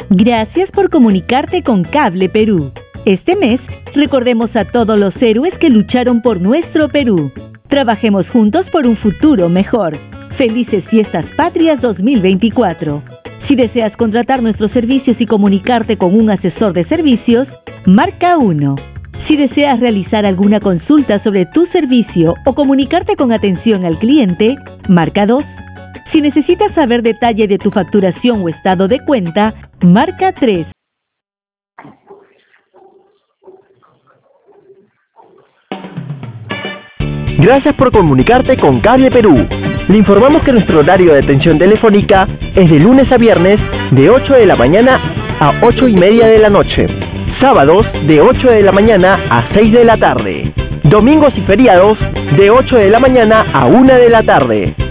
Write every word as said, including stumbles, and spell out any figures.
Gracias por comunicarte con Cable Perú. Este mes, recordemos a todos los héroes que lucharon por nuestro Perú. Trabajemos juntos por un futuro mejor. Felices Fiestas Patrias dos mil veinticuatro. Si deseas contratar nuestros servicios y comunicarte con un asesor de servicios, marca uno. Si deseas realizar alguna consulta sobre tu servicio o comunicarte con atención al cliente, marca dos. Si necesitas saber detalle de tu facturación o estado de cuenta, marca tres. Gracias por comunicarte con Cable Perú. Le informamos que nuestro horario de atención telefónica es de lunes a viernes de ocho de la mañana a ocho y media de la noche. Sábados de ocho de la mañana a seis de la tarde. Domingos y feriados de ocho de la mañana a una de la tarde.